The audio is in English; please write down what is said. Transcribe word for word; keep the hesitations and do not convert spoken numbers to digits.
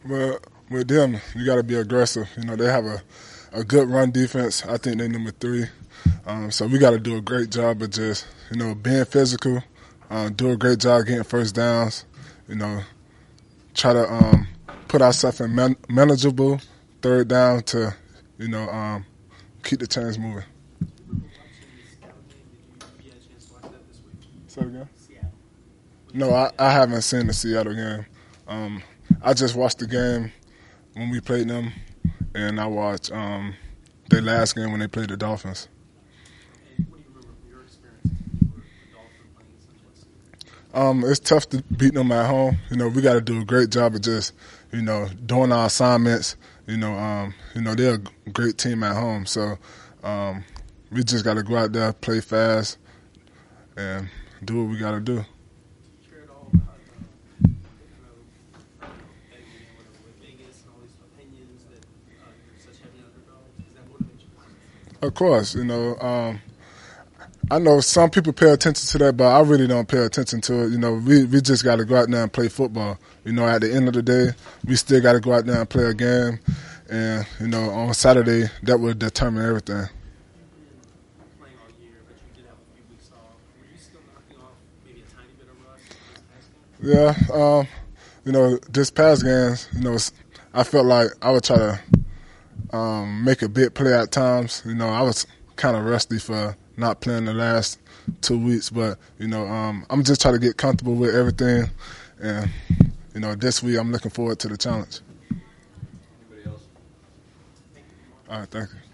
Well, with them, you got to be aggressive. You know, they have a, a good run defense. I think they're number three. Um, so we got to do a great job of just, you know, being physical, uh, do a great job getting first downs, you know, try to um, put ourselves in man- manageable third down to, you know, um, keep the chains moving. Say it again? No, I, I haven't seen the Seattle game. Um, I just watched the game when we played them, and I watched um, their last game when they played the Dolphins. And what do you remember from your experience when you were a Dolphin playing Central West? Um, it's tough to beat them at home. You know, we got to do a great job of just, you know, doing our assignments. You know, um, you know they're a great team at home, so um, we just got to go out there, play fast, and do what we got to do. Of course, you know, um, I know some people pay attention to that, but I really don't pay attention to it. You know, we, we just got to go out there and play football. You know, at the end of the day, we still got to go out there and play a game. And, you know, on Saturday, that will determine everything. Playing all year, but you did have a few weeks off. Were you still knocking off maybe a tiny bit of rust in this past game? Yeah, um, you know, this past game, you know, I felt like I would try to um, make a big play at times. You know, I was kind of rusty for not playing the last two weeks, but, you know, um, I'm just trying to get comfortable with everything. And, you know, this week I'm looking forward to the challenge. Anybody else? All right, thank you.